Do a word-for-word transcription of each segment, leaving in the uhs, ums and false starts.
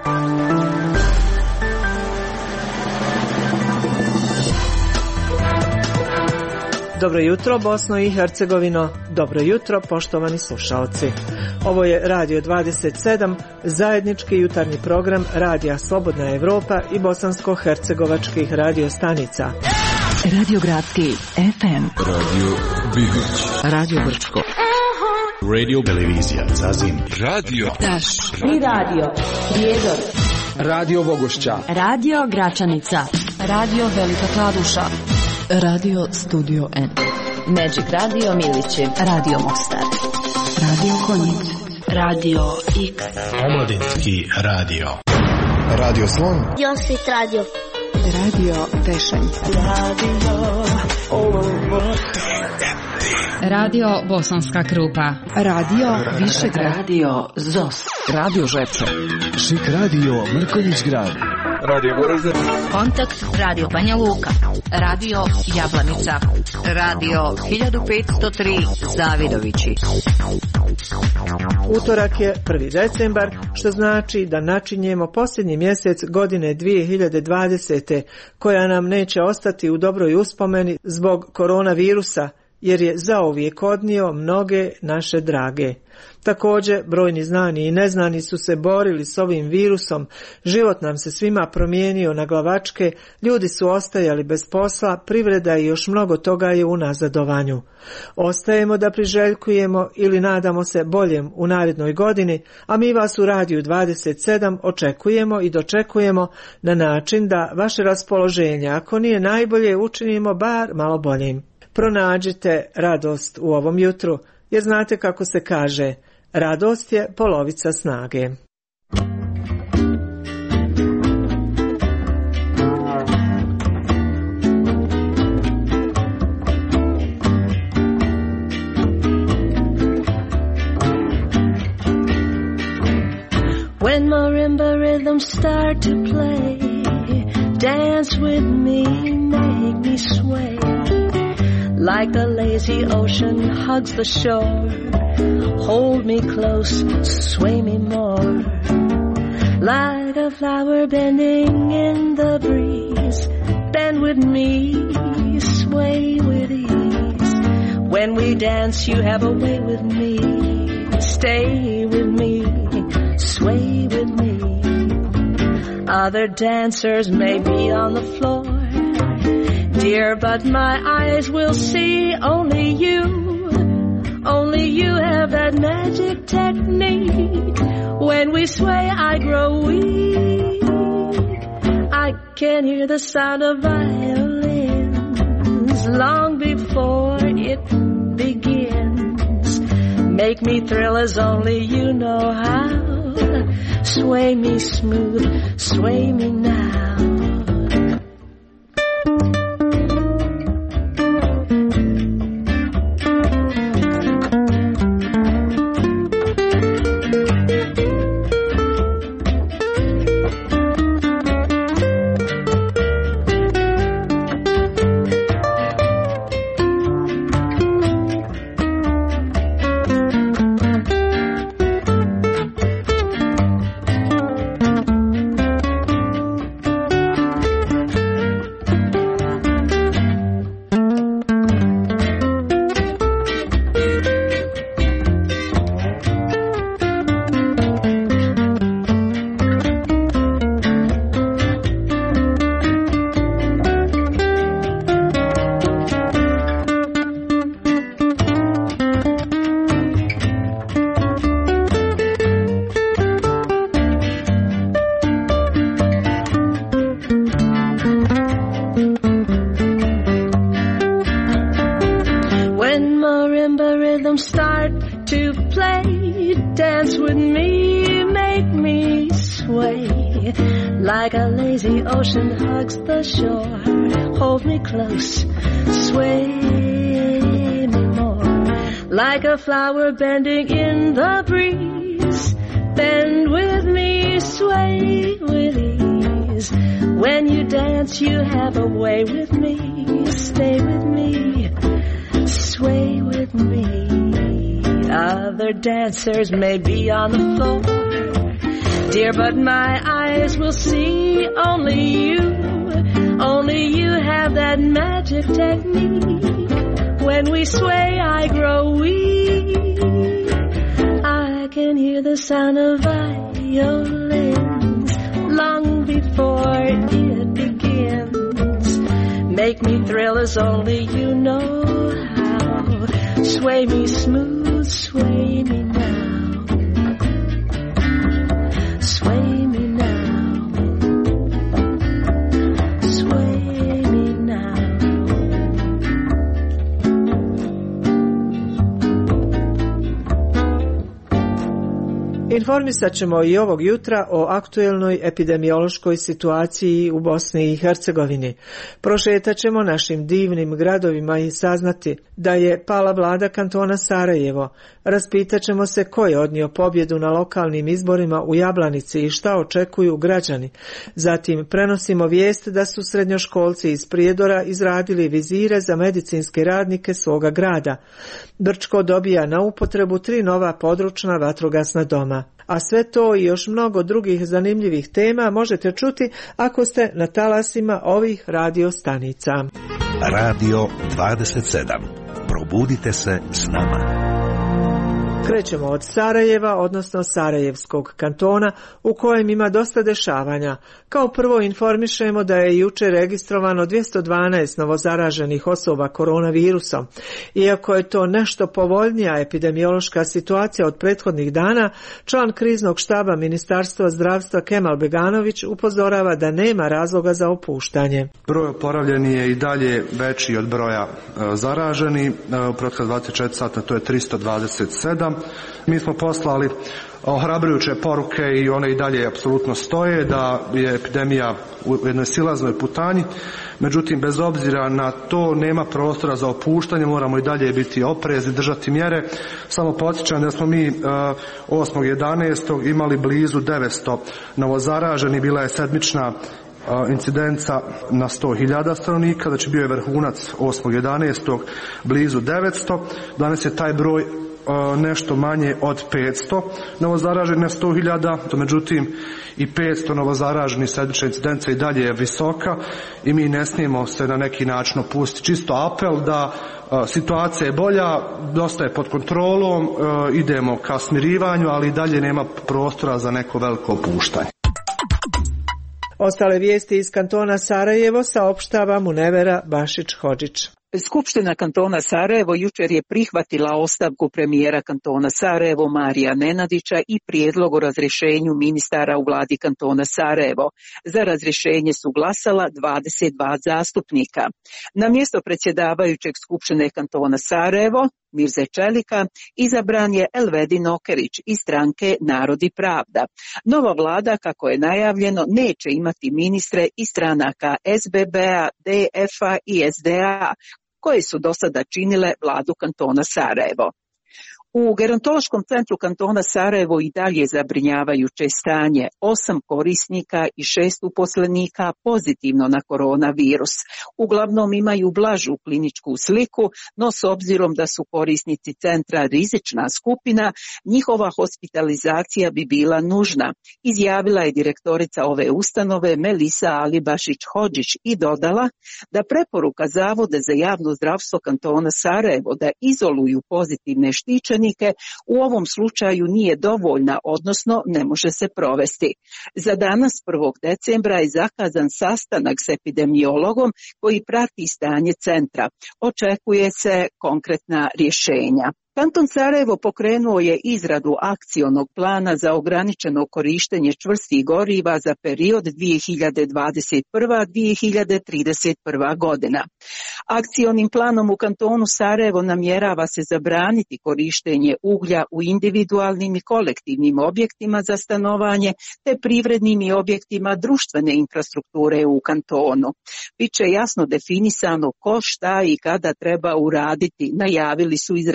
Dobro jutro Bosno i Hercegovino, dobro jutro poštovani slušaoci. Ovo je Radio dvadeset sedam, zajednički jutarnji program Radija Slobodna Evropa i bosansko-hercegovačkih radio stanica. Radio Gradski F M, Radio Bibić, Radio Brčko, Radio Televizija Zazin, Radio Daš i Radio Prijedor, Radio Vogošća, Radio Gračanica, Radio Velika Kladuša, Radio Studio N, Magic Radio Milići, Radio Mostar, Radio Konjic, Radio X, Omladinski radio, Radio Slon, Josit Radio, Radio Pešanj, Radio Radio Bosanska Krupa, Radio Višegrad, Radio Zos, Radio Žepče, Šik Radio Mrkonjić Grad, Radio Goražde, Kontakt Radio Banja Luka, Radio Jablanica, Radio hiljadu petsto tri Zavidovići. Utorak je prvi decembar, što znači da načinjemo posljednji mjesec godine dvije hiljade dvadesete, koja nam neće ostati u dobroj uspomeni zbog koronavirusa, jer je zauvijek odnio mnoge naše drage. Također, brojni znani i neznani su se borili s ovim virusom, život nam se svima promijenio na glavačke, ljudi su ostajali bez posla, privreda i još mnogo toga je u nazadovanju. Ostajemo da priželjkujemo ili nadamo se boljem u narednoj godini, a mi vas u Radiju dvadeset sedam očekujemo i dočekujemo na način da vaše raspoloženje, ako nije najbolje, učinimo bar malo boljim. Pronađite radost u ovom jutru, jer znate kako se kaže, radost je polovica snage. When marimba rhythms start to play, dance with me, make me sway. Like the lazy ocean hugs the shore, hold me close, sway me more. Like a flower bending in the breeze, bend with me, sway with ease. When we dance you have a way with me, stay with me, sway with me. Other dancers may be on the floor, dear, but my eyes will see only you. Only you have that magic technique. When we sway, I grow weak. I can hear the sound of violins long before it begins. Make me thrill as only you know how. Sway me smooth, sway me now. Like a lazy ocean hugs the shore, hold me close, sway me more. Like a flower bending in the breeze, bend with me, sway with ease. When you dance you have a way with me, stay with me, sway with me. Other dancers may be on the floor, Dear, but my eyes will see only you. Only you have that magic technique. When we sway, I grow weak. I can hear the sound of violins long before it begins. Make me thrill as only you know how. Sway me smooth, sway me now. Sway me now. Sway me now. Informisat ćemo i ovog jutra o aktuelnoj epidemiološkoj situaciji u Bosni i Hercegovini. Prošetat ćemo našim divnim gradovima i saznati da je pala vlada kantona Sarajevo. Raspitat ćemo se ko je odnio pobjedu na lokalnim izborima u Jablanici i šta očekuju građani. Zatim prenosimo vijest da su srednjoškolci iz Prijedora izradili vizire za medicinske radnike svoga grada. Brčko dobija na upotrebu tri nova područna vatrogasna doma. A sve to i još mnogo drugih zanimljivih tema možete čuti ako ste na talasima ovih radio stanica. Radio dvadeset sedam. Probudite se s nama. Krećemo od Sarajeva, odnosno Sarajevskog kantona, u kojem ima dosta dešavanja. Kao prvo informišemo da je jučer registrovano dvjesto dvanaest novozaraženih osoba koronavirusom. Iako je to nešto povoljnija epidemiološka situacija od prethodnih dana, član kriznog štaba Ministarstva zdravstva Kemal Beganović upozorava da nema razloga za opuštanje. Broj oporavljenih je i dalje veći od broja e, zaraženih. E, u proteklih dvadeset četiri sata to je tristo dvadeset sedam. Mi smo poslali ohrabrujuće poruke i one i dalje apsolutno stoje da je epidemija u jednoj silaznoj putanji. Međutim, bez obzira na to nema prostora za opuštanje, moramo i dalje biti oprezni, držati mjere. Samo podsjećam da smo mi osmog jedanaestog imali blizu devetsto novozaraženih, bila je sedmična incidenca na sto hiljada stanovnika, znači bio je vrhunac osmog jedanaestog blizu devetsto. Danas je taj broj nešto manje od petsto novozaraženih na sto hiljada, međutim i petsto novozaraženih sedmična incidenca i dalje je visoka i mi ne smijemo se na neki način opustiti. Čisto apel da a, situacija je bolja, dosta je pod kontrolom, a, idemo ka smirivanju, ali i dalje nema prostora za neko veliko opuštanje. Ostale vijesti iz kantona Sarajevo saopštava Munevera Bašić-Hodžić. Skupština kantona Sarajevo jučer je prihvatila ostavku premijera kantona Sarajevo Marija Nenadića i prijedlog o razrješenju ministara u vladi kantona Sarajevo. Za razrješenje su glasala dvadeset dva zastupnika. Na mjesto predsjedavajućeg Skupštine kantona Sarajevo, Mirze Čelika, izabran je Elvedin Okerić iz stranke Narod i pravda. Nova vlada, kako je najavljeno, neće imati ministre iz stranaka S B B-a, D F-a i S D A, koje su do sada činile vladu kantona Sarajevo. U gerontološkom centru kantona Sarajevo i dalje zabrinjavajuće stanje. Osam korisnika i šest uposlenika pozitivno na koronavirus. Uglavnom imaju blažu kliničku sliku, no s obzirom da su korisnici centra rizična skupina, njihova hospitalizacija bi bila nužna, izjavila je direktorica ove ustanove Melisa Alibašić-Hodžić i dodala da preporuka Zavoda za javno zdravstvo kantona Sarajevo da izoluju pozitivne štićenike u ovom slučaju nije dovoljna, odnosno ne može se provesti. Za danas prvog decembra je zakazan sastanak s epidemiologom koji prati stanje centra. Očekuje se konkretna rješenja. Kanton Sarajevo pokrenuo je izradu akcionog plana za ograničeno korištenje čvrstih goriva za period dvije hiljade dvadeset prva do dvije hiljade trideset prva godina. Akcionim planom u kantonu Sarajevo namjerava se zabraniti korištenje uglja u individualnim i kolektivnim objektima za stanovanje te privrednim i objektima društvene infrastrukture u kantonu. Biće jasno definisano ko, šta i kada treba uraditi, najavili su iz resornog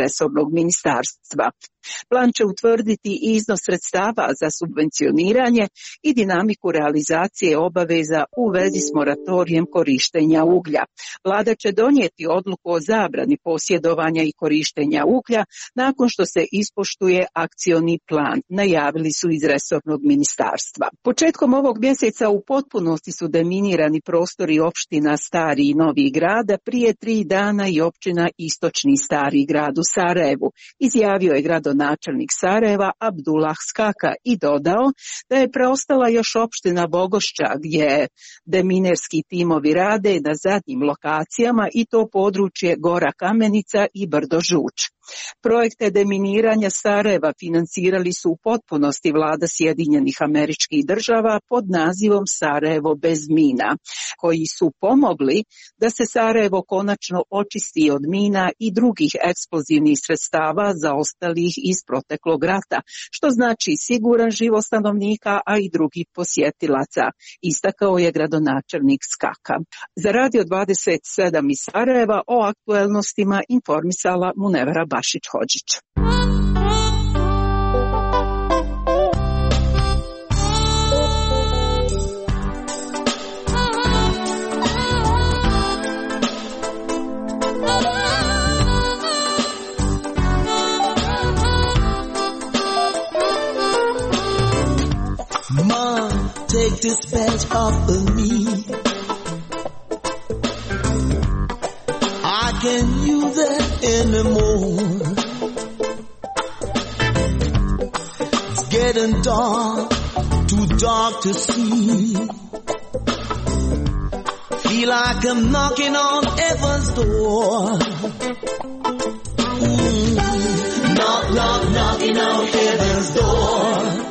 ministarstva. Plan će utvrditi iznos sredstava za subvencioniranje i dinamiku realizacije obaveza u vezi s moratorijem korištenja uglja. Vlada će donijeti odluku o zabrani posjedovanja i korištenja uglja nakon što se ispoštuje akcioni plan, najavili su iz resornog ministarstva. Početkom ovog mjeseca u potpunosti su deminirani prostori opština Stari i Novi Grad, prije tri dana i općina Istočni Stari Grad u Sarajevu, izjavio je gradonačelnik Sarajeva Abdullah Skaka i dodao da je preostala još opština Bogošća gdje deminerski timovi rade na zadnjim lokacijama i to područje Gora Kamenica i Brdo Žuč. Projekte deminiranja Sarajeva financirali su u potpunosti vlada Sjedinjenih Američkih Država pod nazivom Sarajevo bez mina, koji su pomogli da se Sarajevo konačno očisti od mina i drugih eksplozivnih sredstava zaostalih iz proteklog rata, što znači siguran život stanovnika, a i drugih posjetilaca, istakao je gradonačelnik Skaka. Za Radio dvadeset sedam iz Sarajeva o aktuelnostima informisala Munevera Bašić-Hodžić. Mom, take this badge off of me. I can't use it anymore. It's getting dark, too dark to see. Feel like I'm knocking on heaven's door. Mm. Knock, knock, knocking on heaven's door.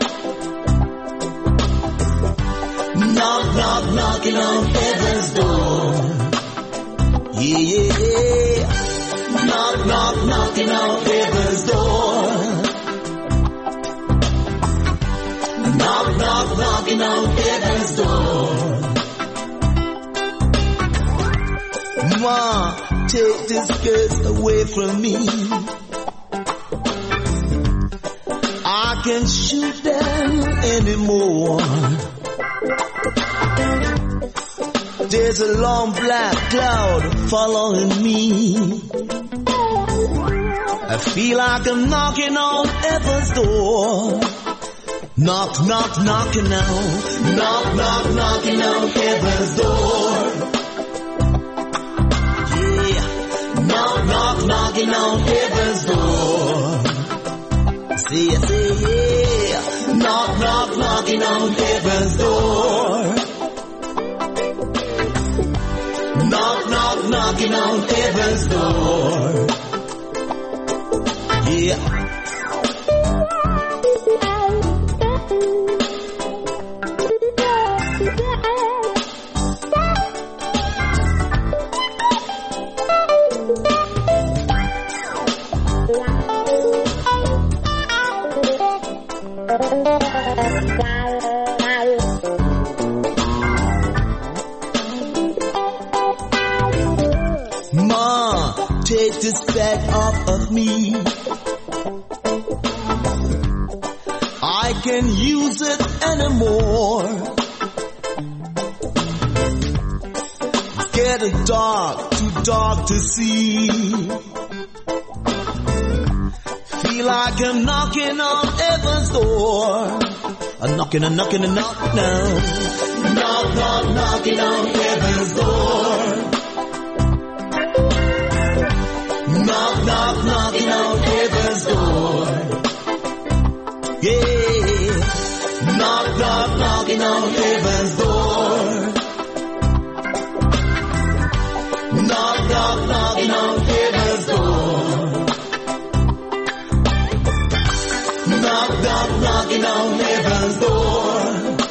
Knock, knock, knocking on heaven's door. Yeah, yeah, yeah. Knock, knock, knocking on heaven's door. Knock, knock, knocking on heaven's door. Ma, take this curse away from me. I can't shoot them anymore. There's a long black cloud following me. I feel like I'm knocking on heaven's door. Knock, knock, knocking on. Knock, knock, knocking on heaven's door. Yeah. Knock, knock, knocking on heaven's door. See, see, yeah. Knock, knock, knocking on heaven's door. Knock, knock, knocking on heaven's door. Yeah. Take this bag off of me. I can't use it anymore. It's getting dark, too dark to see. Feel like I'm knocking on heaven's door. I'm knocking, I'm knocking, I'm knocking now. Knock, knock, knocking on heaven's door. Knock, knock, knocking on heaven's door. Yeah. Knock, knock, knocking on heaven's door. Knock, knock, knocking on heaven's door. Knock, knock, knocking on heaven's door.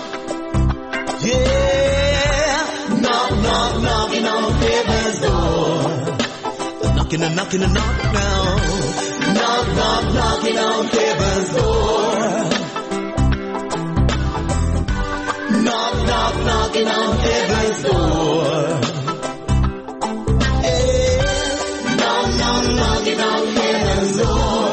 Yeah. Knock, knock, knocking on heaven's door. Knocking and knocking and knocking now. Knock, knock, knocking on heaven's door. Knock, knock, knocking on heaven's door. Yeah. Knock, knock, knocking on heaven's door.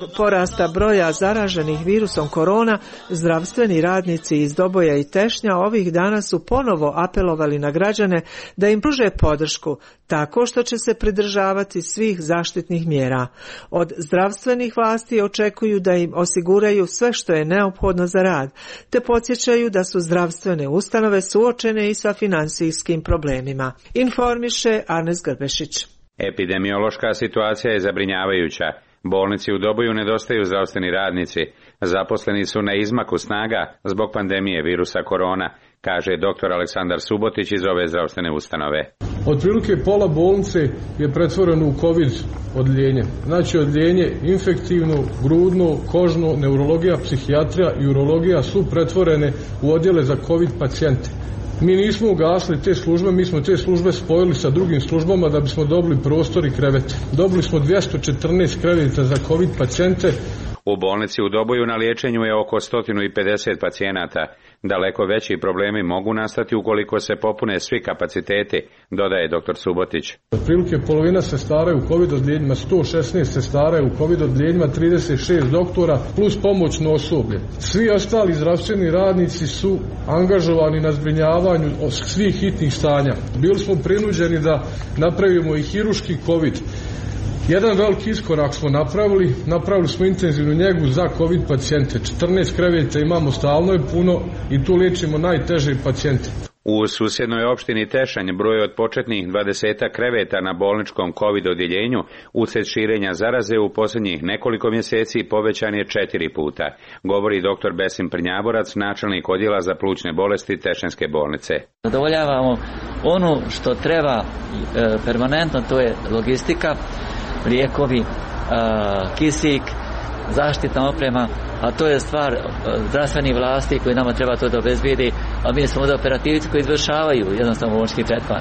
porasta broja zaraženih virusom korona, zdravstveni radnici iz Doboja i Tešnja ovih dana su ponovo apelovali na građane da im pruže podršku tako što će se pridržavati svih zaštitnih mjera. Od zdravstvenih vlasti očekuju da im osiguraju sve što je neophodno za rad, te podsjećaju da su zdravstvene ustanove suočene i sa finansijskim problemima. Informiše Arnes Grbešić. Epidemiološka situacija je zabrinjavajuća. Bolnici u Doboju nedostaju zdravstveni radnici. Zaposleni su na izmaku snaga zbog pandemije virusa korona, kaže doktor Aleksandar Subotić iz ove zdravstvene ustanove. Otprilike pola bolnice je pretvoreno u COVID odljenje. Znači odljenje infektivno, grudno, kožno, neurologija, psihijatrija i urologija su pretvorene u odjele za COVID pacijente. Mi nismo ugasili te službe, mi smo te službe spojili sa drugim službama da bismo dobili prostor i krevete. Dobili smo dvjesto četrnaest kreveta za COVID pacijente. U bolnici u Doboju na liječenju je oko sto pedeset pacijenata. Daleko veći problemi mogu nastati ukoliko se popune svi kapaciteti, dodaje doktor Subotić. Otprilike polovina sestara je u COVID odljenjima, sto šesnaest sestara je u COVID odljenjima, trideset šest doktora plus pomoćno osoblje. Svi ostali zdravstveni radnici su angažovani na zbrinjavanju svih hitnih stanja. Bili smo prinuđeni da napravimo i hiruški COVID. Jedan veliki iskorak smo napravili, napravili smo intenzivnu njegu za COVID pacijente. četrnaest kreveta imamo, stalno je puno i tu liječimo najteže pacijente. U susjednoj opštini Tešanj broj od početnih dvadeset kreveta na bolničkom COVID odjeljenju uslijed širenja zaraze u posljednjih nekoliko mjeseci povećan je četiri puta, govori doktor Besim Prnjaborac, načelnik odjela za plućne bolesti Tešanjske bolnice. Zadovoljavamo ono što treba e, permanentno, to je logistika, lijekovi, kisik, zaštitna oprema, a to je stvar zdravstvenih vlasti koji nama treba to da obezbijedi, a mi smo da operativci koji izvršavaju jednostavno bolnički tretman.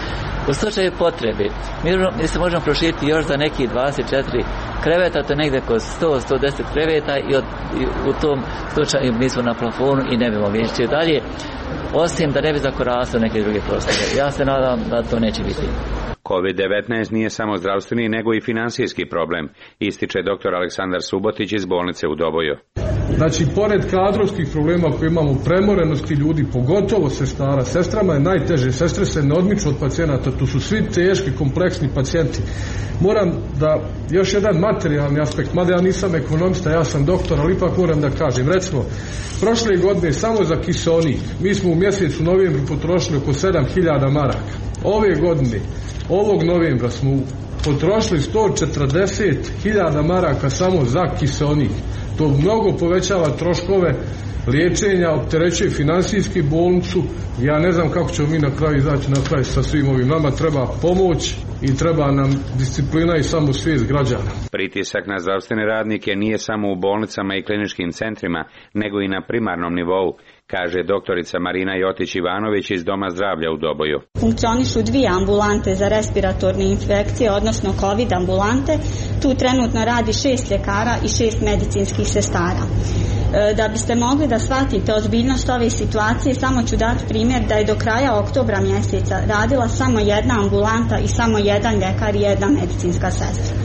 U slučaju potrebe, mi, mi se možemo proširiti još za neki dvadeset četiri kreveta, to je negdje oko sto do sto deset kreveta i, od, i u tom slučaju mi smo na plafonu i ne bi mogli ići dalje, osim da ne bi zakorasli neke druge prostore. Ja se nadam da to neće biti. COVID devetnaest nije samo zdravstveni nego i finansijski problem, ističe doktor Aleksandar Subotić iz bolnice u Doboju. Znači, pored kadrovskih problema koje imamo, premorenosti ljudi, pogotovo sestara, sestrama je najteže, sestre se ne odmiču od pacijenata, tu su svi teški, kompleksni pacijenti. Moram da, još jedan materijalni aspekt, mada ja nisam ekonomista, ja sam doktor, ali ipak moram da kažem, recimo, prošle godine samo za kiseonik, mi smo u mjesecu novembru potrošili oko sedam hiljada maraka. Ove godine, ovog novembra smo potrošili sto četrdeset hiljada maraka samo za kiseonik. To mnogo povećava troškove liječenja, opterećuje finansijski bolnicu. Ja ne znam kako ćemo mi na kraju izaći na kraj sa svim ovim. Nama treba pomoć i treba nam disciplina i samosvijest građana. Pritisak na zdravstvene radnike nije samo u bolnicama i kliničkim centrima, nego i na primarnom nivou, kaže doktorica Marina Jotić-Ivanović iz Doma zdravlja u Doboju. Funkcionišu dvije ambulante za respiratorne infekcije, odnosno COVID ambulante. Tu trenutno radi šest ljekara i šest medicinskih sestara. Da biste mogli da shvatite ozbiljnost ove situacije, samo ću dati primjer da je do kraja oktobra mjeseca radila samo jedna ambulanta i samo jedan ljekar i jedna medicinska sestra.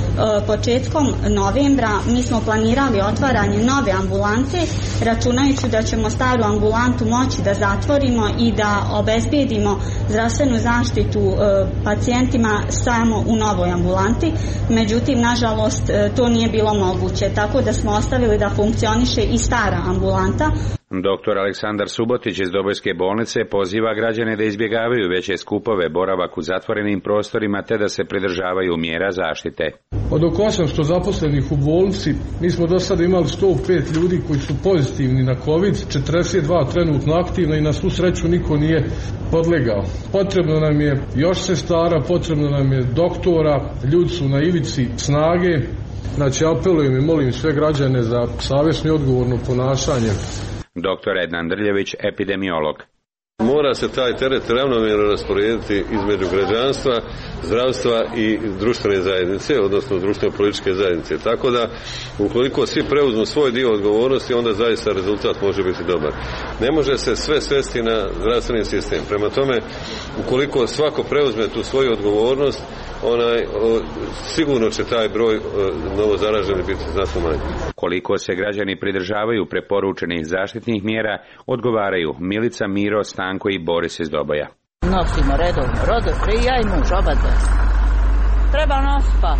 Početkom novembra mi smo planirali otvaranje nove ambulante, računajući da ćemo staru ambulantu moći da zatvorimo i da obezbijedimo zdravstvenu zaštitu pacijentima samo u novoj ambulanti. Međutim, nažalost, to nije bilo moguće, tako da smo ostavili da funkcioniše i stara ambulanta. Doktor Aleksandar Subotić iz Dobojske bolnice poziva građane da izbjegavaju veće skupove, boravak u zatvorenim prostorima te da se pridržavaju mjera zaštite. Od oko osamsto zaposlenih u bolnici mi smo do sada imali sto pet ljudi koji su pozitivni na COVID, četrdeset dva trenutno aktivno i na svu sreću niko nije podlegao. Potrebno nam je još sestara, potrebno nam je doktora, ljudi su na ivici snage. Znači apelujem i molim sve građane za savjesno i odgovorno ponašanje. Doktor Ednan Drljević, epidemiolog. Mora se taj teret ravnomjerno rasporediti između građanstva, zdravstva i društvene zajednice, odnosno društveno-političke zajednice. Tako da, ukoliko svi preuzmu svoj dio odgovornosti, onda zaista rezultat može biti dobar. Ne može se sve svesti na zdravstveni sistem. Prema tome, ukoliko svako preuzme tu svoju odgovornost, onaj, o, sigurno će taj broj o, novo zaraženih biti znatno manji. Koliko se građani pridržavaju preporučenih zaštitnih mjera, odgovaraju Milica, Miro, Stanko i Boris iz Doboja. Nosimo redovno, rodo free, ja i muž, oba dva. Treba nospa.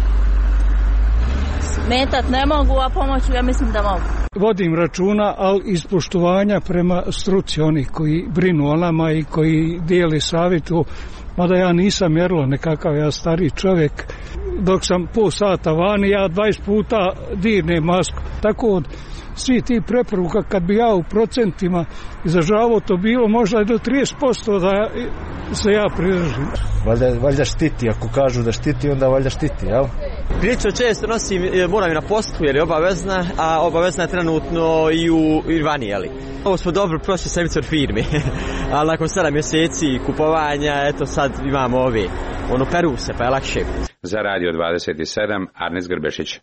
Smetat ne mogu, a pomoću ja mislim da mogu. Vodim računa, ali iz poštovanja prema struci onih koji brinu o nama i koji dijeli savjetu, mada ja nisam mjerilo nekakav ja stari čovjek. Dok sam pol sata vani, ja dvadeset puta dirnem masku. Tako od svi ti preporuka, kad bi ja u procentima izražavao, to bilo možda i do trideset posto da se ja pridržim. Valjda, valjda štiti, ako kažu da štiti, onda valjda štiti, jel? Prilično često nosim, moram i na poslu, jer je obavezna, a obavezna je trenutno i u Irvani, jeli? Ovo smo dobro prošli sedmice od firme, ali nakon sedam mjeseci kupovanja, eto sad imamo ove, ono peru se, pa je lakše. Za Radio dvadeset sedam, Arnes Grbešić.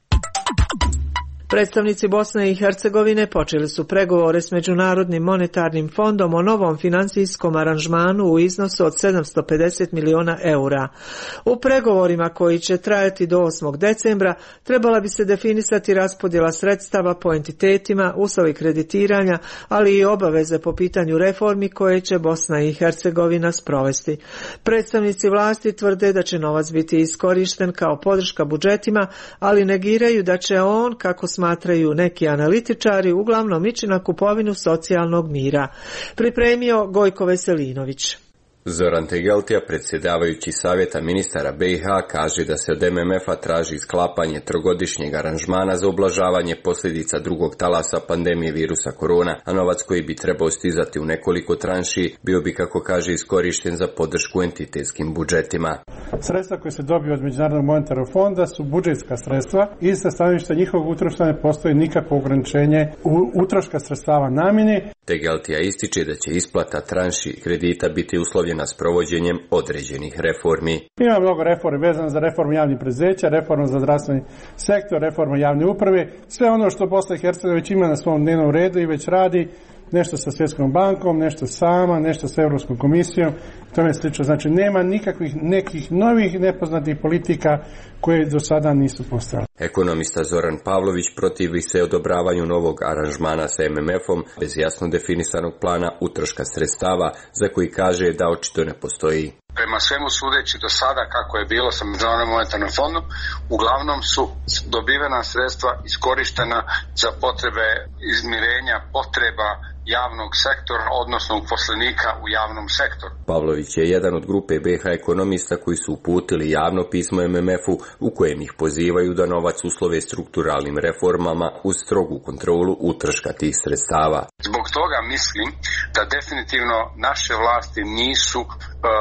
Predstavnici Bosne i Hercegovine počeli su pregovore s Međunarodnim monetarnim fondom o novom financijskom aranžmanu u iznosu od sedamsto pedeset miliona eura. U pregovorima koji će trajati do osmog decembra trebala bi se definisati raspodjela sredstava po entitetima, uslovi kreditiranja, ali i obaveze po pitanju reformi koje će Bosna i Hercegovina sprovesti. Predstavnici vlasti tvrde da će novac biti iskorišten kao podrška budžetima, ali negiraju da će on, kako smatraju neki analitičari, uglavnom ići na kupovinu socijalnog mira. Pripremio Gojko Veselinović. Zoran Tegeltija, predsjedavajući savjeta ministara B i H, kaže da se od M M F-a traži sklapanje trogodišnjeg aranžmana za ublažavanje posljedica drugog talasa pandemije virusa korona, a novac koji bi trebao stizati u nekoliko tranši bio bi, kako kaže, iskorišten za podršku entitetskim budžetima. Sredstva koje se dobiju od Međunarodnog monetarnog fonda su budžetska sredstva i sa stanovišta njihovog utroška ne postoji nikakvo ograničenje utroška sredstava namjene. Tegeltija ističe da će isplata tranši kredita biti uslovljena s provođenjem određenih reformi. Ima mnogo reformi vezano za reformu javnih preduzeća, reformu za zdravstveni sektor, reformu javne uprave, sve ono što Bosna i Hercegovina već ima na svom dnevnom redu i već radi, nešto sa Svjetskom bankom, nešto sama, nešto sa Europskom komisijom, tome slično. Znači nema nikakvih nekih novih nepoznatih politika koje do sada nisu postojale. Ekonomista Zoran Pavlović protivi se odobravanju novog aranžmana sa M M F-om bez jasno definisanog plana utroška sredstava, za koji kaže da očito ne postoji. Prema svemu sudeći do sada kako je bilo sa Međunarodnim monetarnim fondom, uglavnom su dobivena sredstva iskorištena za potrebe izmirenja potreba javnog sektora, odnosno uposlenika u javnom sektoru. Pavlović je jedan od grupe B i H ekonomista koji su uputili javno pismo M M F-u u kojem ih pozivaju da novac uslove strukturalnim reformama uz strogu kontrolu utroška tih sredstava. Zbog toga mislim da definitivno naše vlasti nisu uh,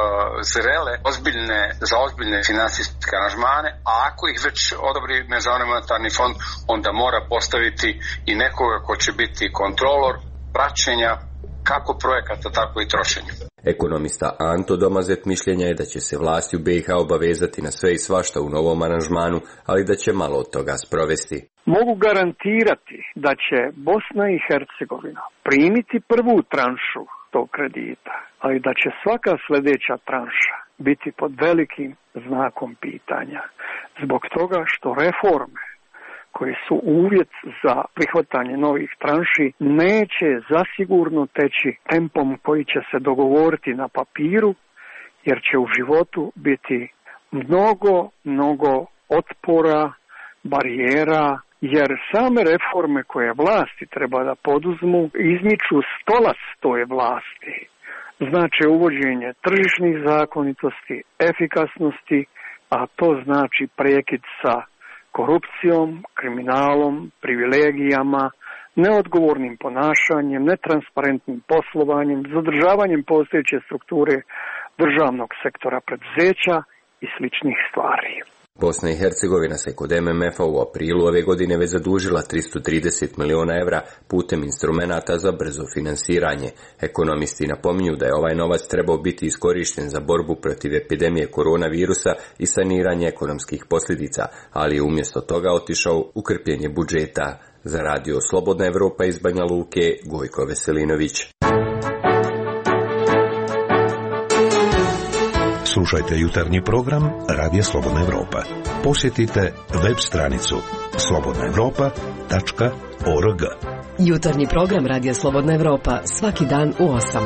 zrele ozbiljne, za ozbiljne financijske aranžmane, a ako ih već odobri Međunarodni monetarni fond, onda mora postaviti i nekoga ko će biti kontrolor praćenja kako projekata, tako i trošenja. Ekonomista Anto Domazet mišljenja je da će se vlasti u B i H obavezati na sve i svašta u novom aranžmanu, ali da će malo od toga sprovesti. Mogu garantirati da će Bosna i Hercegovina primiti prvu tranšu tog kredita, ali da će svaka sljedeća tranša biti pod velikim znakom pitanja. Zbog toga što reforme koji su uvjet za prihvatanje novih tranši neće zasigurno teći tempom koji će se dogovoriti na papiru, jer će u životu biti mnogo, mnogo otpora, barijera, jer same reforme koje vlasti treba da poduzmu izmiču stolac toj vlasti. Znači uvođenje tržišnih zakonitosti, efikasnosti, a to znači prekid sa korupcijom, kriminalom, privilegijama, neodgovornim ponašanjem, netransparentnim poslovanjem, zadržavanjem postojeće strukture državnog sektora preduzeća i sličnih stvari. Bosna i Hercegovina se kod M M F-a u aprilu ove godine već zadužila tristo trideset miliona evra putem instrumenata za brzo finansiranje. Ekonomisti napominju da je ovaj novac trebao biti iskorišten za borbu protiv epidemije koronavirusa i saniranje ekonomskih posljedica, ali je umjesto toga otišao u krpljenje budžeta. Za Radio Slobodna Evropa iz Banja Luke, Gojko Veselinović. Slušajte jutarnji program Radija Slobodna Evropa. Posjetite web stranicu slobodna evropa tačka org. Jutarnji program Radija Slobodna Evropa svaki dan u osam.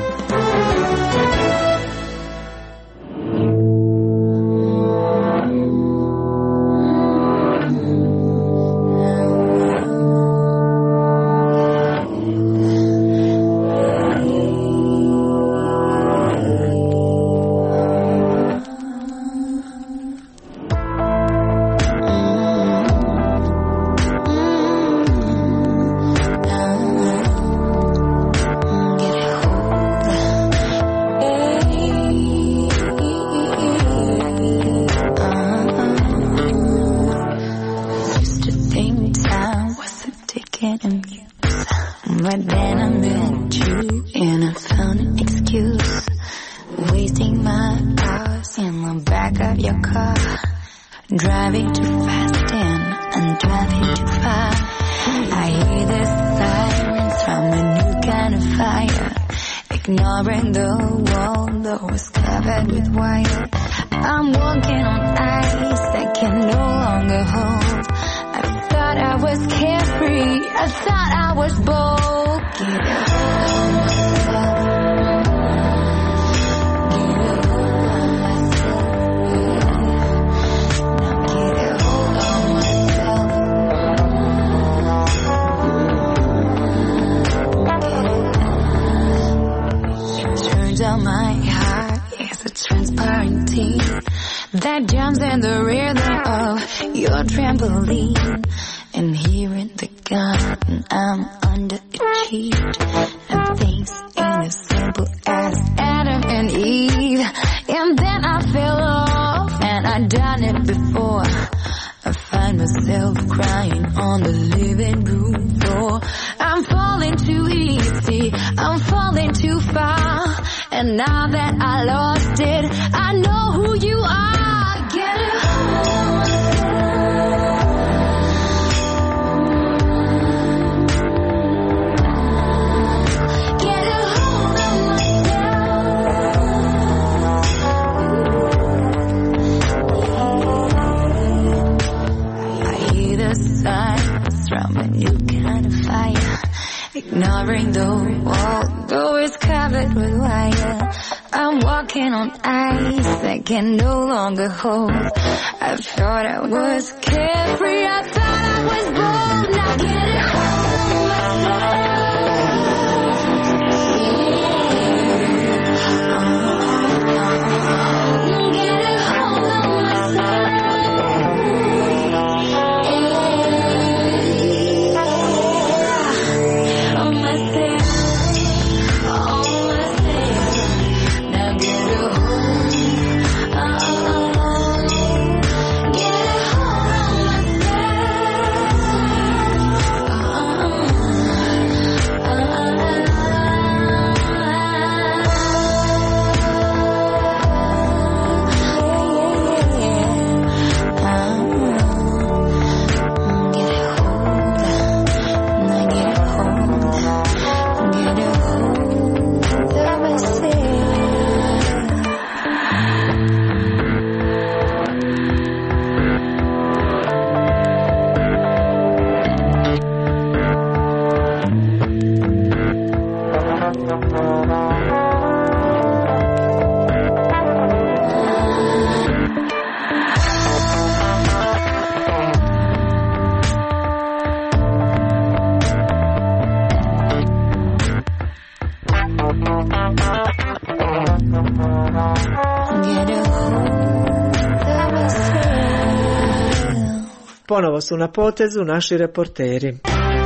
Ponovo su na potezu naši reporteri.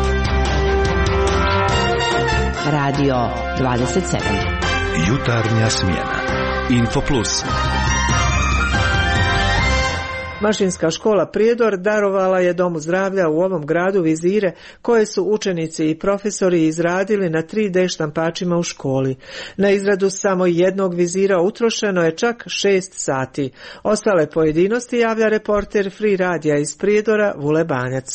Radio dvadeset sedam. Jutarnja smjena. Infoplus. Mašinska škola Prijedor darovala je Domu zdravlja u ovom gradu vizire koje su učenici i profesori izradili na tri de štampačima u školi. Na izradu samo jednog vizira utrošeno je čak šest sati. Ostale pojedinosti javlja reporter Free radija iz Prijedora Vule Banjac.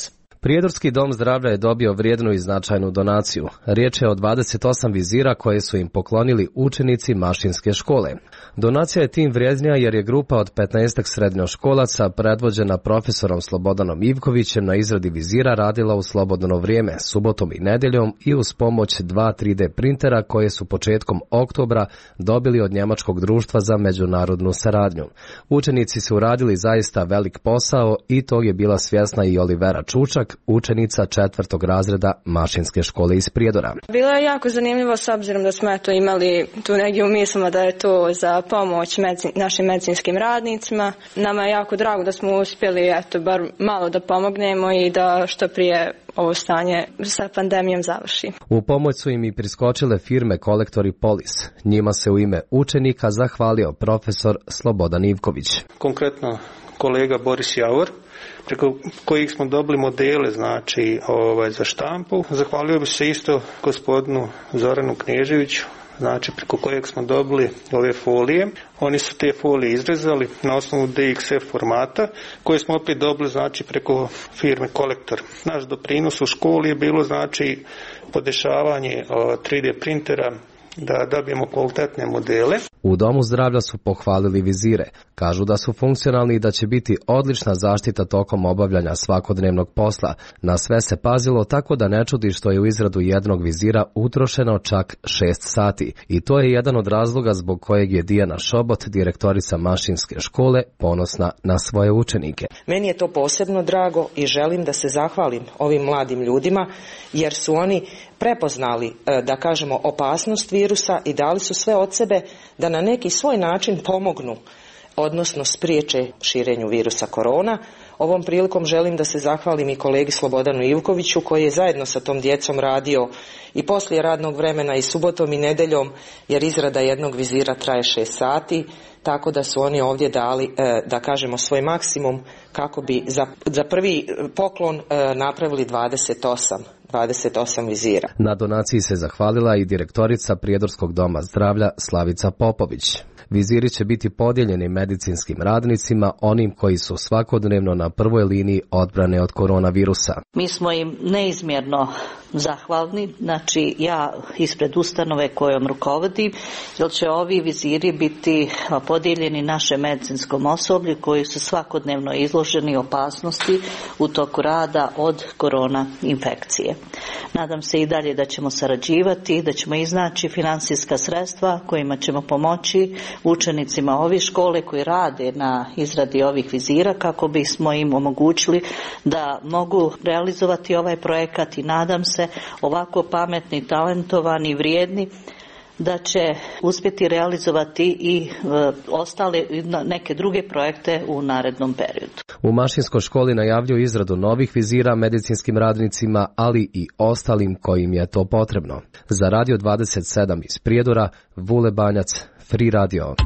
Prijedorski dom zdravlja je dobio vrijednu i značajnu donaciju. Riječ je o dvadeset osam vizira koje su im poklonili učenici Mašinske škole. Donacija je tim vrijednija jer je grupa od petnaest srednjoškolaca predvođena profesorom Slobodanom Ivkovićem na izradi vizira radila u slobodno vrijeme, subotom i nedjeljom i uz pomoć dva tri D printera koje su početkom oktobra dobili od Njemačkog društva za međunarodnu saradnju. Učenici su uradili zaista velik posao i tog je bila svjesna i Olivera Čučak, učenica četvrtog razreda Mašinske škole iz Prijedora. Bilo je jako zanimljivo s obzirom da smo eto imali tu negdje u mislima da je to za pomoć medicin, našim medicinskim radnicima. Nama je jako drago da smo uspjeli eto bar malo da pomognemo i da što prije ovo stanje sa pandemijom završi. U pomoć su im i priskočile firme Kolektor i Polis. Njima se u ime učenika zahvalio profesor Slobodan Ivković. Konkretno kolega Boris Javor, preko kojih smo dobili modele, znači ovaj, za štampu. Zahvalio bi se isto gospodinu Zoranu Kneževiću, znači preko kojeg smo dobili ove folije. Oni su te folije izrezali na osnovu D X F formata koje smo opet dobili znači preko firme Kolektor. Naš doprinos u školi je bilo znači podešavanje tri D printera da dobijemo kvalitetne modele. U Domu zdravlja su pohvalili vizire. Kažu da su funkcionalni i da će biti odlična zaštita tokom obavljanja svakodnevnog posla. Na sve se pazilo tako da ne čudi što je u izradu jednog vizira utrošeno čak šest sati. I to je jedan od razloga zbog kojeg je Dijana Šobot, direktorica Mašinske škole, ponosna na svoje učenike. Meni je to posebno drago i želim da se zahvalim ovim mladim ljudima jer su oni prepoznali, da kažemo, opasnost virusa i dali su sve od sebe da na neki svoj način pomognu, odnosno spriječe širenju virusa korona. Ovom prilikom želim da se zahvalim i kolegi Slobodanu Ivkoviću koji je zajedno sa tom djecom radio i poslije radnog vremena i subotom i nedeljom, jer izrada jednog vizira traje šest sati, tako da su oni ovdje dali, da kažemo, svoj maksimum kako bi za, za prvi poklon napravili dvadeset osam. dvadeset osam vizira. Na donaciji se zahvalila i direktorica Prijedorskog doma zdravlja Slavica Popović. Viziri će biti podijeljeni medicinskim radnicima, onim koji su svakodnevno na prvoj liniji odbrane od koronavirusa. Mi smo im neizmjerno zahvalni, znači ja ispred ustanove kojom rukovodim, jer će ovi viziri biti podijeljeni našem medicinskom osoblju koji su svakodnevno izloženi opasnosti u toku rada od korona infekcije. Nadam se i dalje da ćemo sarađivati, da ćemo iznaći financijska sredstva kojima ćemo pomoći učenicima ove škole koji rade na izradi ovih vizira kako bismo im omogućili da mogu realizovati ovaj projekat i nadam se ovako pametni, talentovani i vrijedni da će uspjeti realizovati i e, ostale neke druge projekte u narednom periodu. U Mašinskoj školi najavljuju izradu novih vizira medicinskim radnicima, ali i ostalim kojim je to potrebno. Za Radio dvadeset sedam iz Prijedora, Vule Banjac, Free Radio.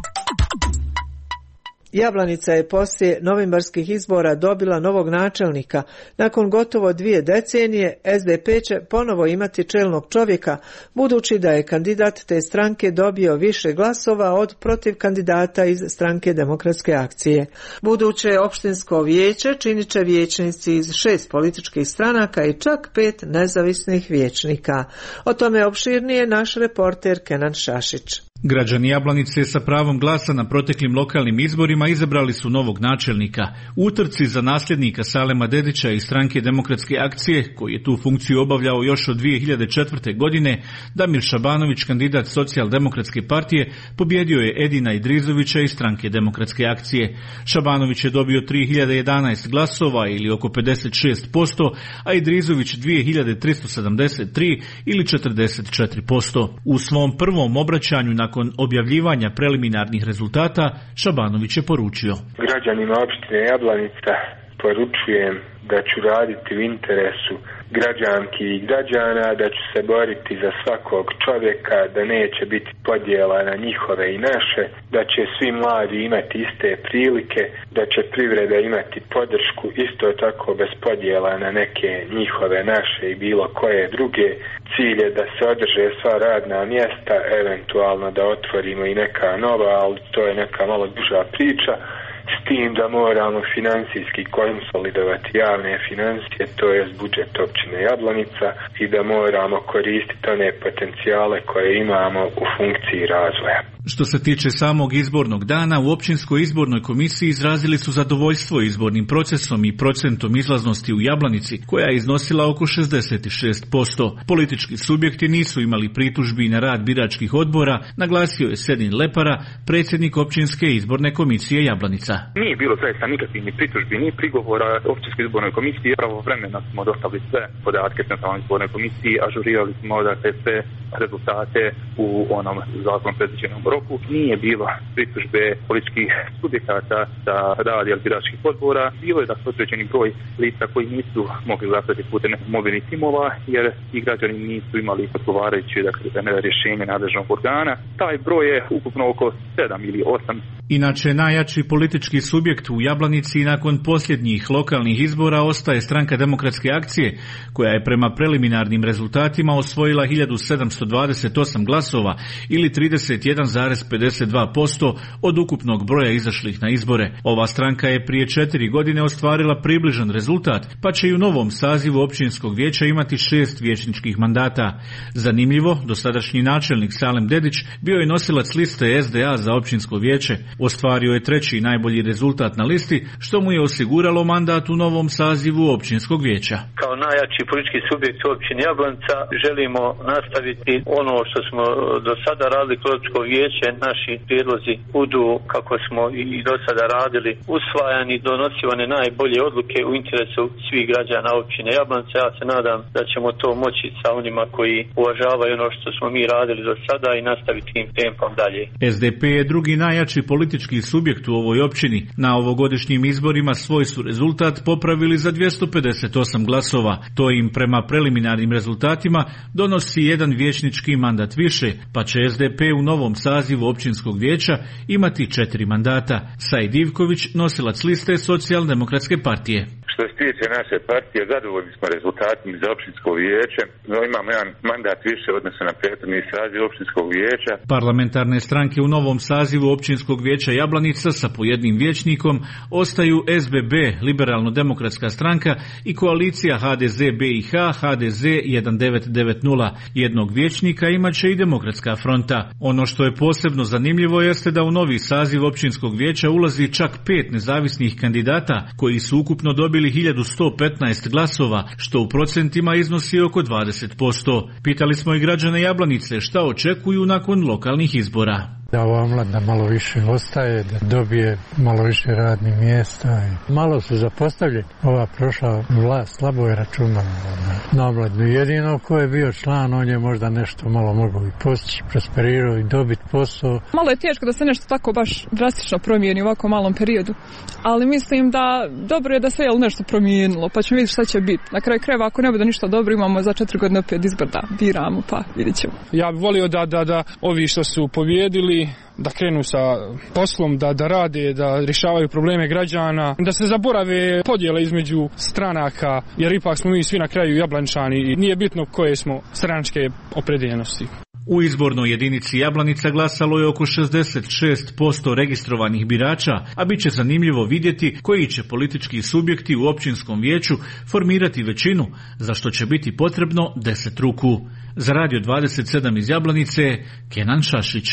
Jablanica je poslije novembarskih izbora dobila novog načelnika. Nakon gotovo dvije decenije S D P će ponovo imati čelnog čovjeka, budući da je kandidat te stranke dobio više glasova od protiv kandidata iz Stranke demokratske akcije. Buduće opštinsko vijeće činit će vijećnici iz šest političkih stranaka i čak pet nezavisnih vijećnika. O tome opširnije naš reporter Kenan Šašić. Građani Jablanice sa pravom glasa na proteklim lokalnim izborima izabrali su novog načelnika. U utrci za nasljednika Salema Dedića iz Stranke demokratske akcije, koji je tu funkciju obavljao još od dvije hiljade četvrte. godine, Damir Šabanović, kandidat Socijaldemokratske partije, pobjedio je Edina Idrizovića iz Stranke demokratske akcije. Šabanović je dobio tri hiljade jedanaest glasova ili oko pedeset šest posto, a Idrizović dvije hiljade tristo sedamdeset tri ili četrdeset četiri posto. U svom prvom obraćanju na Nakon objavljivanja preliminarnih rezultata, Šabanović je poručio: Građanima opštine Jablanica poručujem da ću raditi u interesu građanki i građana, da ću se boriti za svakog čovjeka, da neće biti podjela na njihove i naše, da će svi mladi imati iste prilike, da će privreda imati podršku isto tako bez podjela na neke njihove, naše i bilo koje druge. Cilj je da se održe sva radna mjesta, eventualno da otvorimo i neka nova, ali to je neka malo duža priča. s tim da moramo financijski konsolidovati javne financije, to je budžet općine Jablanica, i da moramo koristiti one potencijale koje imamo u funkciji razvoja. Što se tiče samog izbornog dana, u općinskoj izbornoj komisiji izrazili su zadovoljstvo izbornim procesom i procentom izlaznosti u Jablanici, koja je iznosila oko šezdeset šest posto. Politički subjekti nisu imali pritužbi na rad biračkih odbora, naglasio je Sedin Lepara, predsjednik općinske izborne komisije Jablanica. Nije bilo zaista nikakvih ni pritužbi, ni prigovora općinskoj izbornoj komisiji. Pravovremeno smo dostavili sve podatke centralnoj izbornoj komisiji, ažurirali smo dakle sve rezultate u onom zakonom predviđenom roku. Nije bilo pritužbe političkih subjekata za rad biračkih odbora. Bilo je dakle određeni broj lica koji nisu mogli glasati putem mobilnih timova, jer i građani nisu imali odgovarajuće dakle, rješenje nadležnog organa. Taj broj je ukupno oko sedam ili osam. Inače, najjači politički subjekt u Jablanici nakon posljednjih lokalnih izbora ostaje Stranka demokratske akcije, koja je prema preliminarnim rezultatima osvojila hiljadu sedamsto dvadeset osam glasova ili trideset jedan zarez pedeset dva posto od ukupnog broja izašlih na izbore. Ova stranka je prije četiri godine ostvarila približan rezultat, pa će i u novom sazivu općinskog vijeća imati šest vijećničkih mandata. Zanimljivo, dosadašnji načelnik Salem Dedić bio je nosilac liste S D A za općinsko vijeće. Ostvario je treći najbolji rezultat na listi, što mu je osiguralo mandat u novom sazivu općinskog vijeća. Kao najjači politički subjekt u općini Jablanica želimo nastaviti ono što smo do sada radili kroz općinsko vijeće. Naši prijedlozi budu, kako smo i do sada radili, usvajani, donosivane najbolje odluke u interesu svih građana općine Jablanica. Ja se nadam da ćemo to moći sa onima koji uvažavaju ono što smo mi radili do sada i nastaviti tim tempom dalje. S D P je drugi najjači politički subjekt u ovoj općini. Na ovogodišnjim izborima svoj su rezultat popravili za dvjesto pedeset osam glasova. To im prema preliminarnim rezultatima donosi jedan vijećnički mandat više, pa će S D P u novom sazivu općinskog vijeća imati četiri mandata. Said Ivković, nosilac liste Socijaldemokratske partije. Što se tiče naše partije, zadovoljni smo rezultatima za općinsko vijeće. No, imamo jedan mandat više odnosno na prethodni saziv općinskog vijeća. Parlamentarne stranke u novom sazivu općinskog vijeća Jablanica sa po jednim vijećnikom ostaju S B B, Liberalno-demokratska stranka, i koalicija H D Z B I H, H D Z devet devet devet nula. Jednog vijećnika imat će i Demokratska fronta. Ono što je posebno zanimljivo jeste da u novi saziv općinskog vijeća ulazi čak pet nezavisnih kandidata koji su ukupno dobili hiljadu sto petnaest glasova, što u procentima iznosi oko dvadeset posto. Pitali smo i građane Jablanice šta očekuju nakon lokalnih izbora. Da ova omladina malo više ostaje, da dobije malo više radnih mjesta. Malo su zapostavljeni. Ova prošla vlast slabo je računala na omladinu. Jedino ko je bio član, on je možda nešto malo mogao i postići, prosperirao i dobiti posao. Malo je teško da se nešto tako baš drastično promijeni u ovako malom periodu, ali mislim da dobro je da se je nešto promijenilo, pa ćemo vidjeti šta će biti. Na kraju krajeva, ako ne bude ništa dobro, imamo za četiri godine opet izbor da biramo, pa vidjet ćemo. Ja bih volio da, da, da ovi što su pobjedili da krenu sa poslom, da, da rade, da rješavaju probleme građana, da se zaborave podjele između stranaka, jer ipak smo mi svi na kraju Jablančani i nije bitno koje smo stranačke opredijeljenosti. U izbornoj jedinici Jablanica glasalo je oko šezdeset šest posto registrovanih birača, a bit će zanimljivo vidjeti koji će politički subjekti u općinskom vijeću formirati većinu, za što će biti potrebno deset ruku. Za Radio dvadeset sedam iz Jablanice, Kenan Šašić.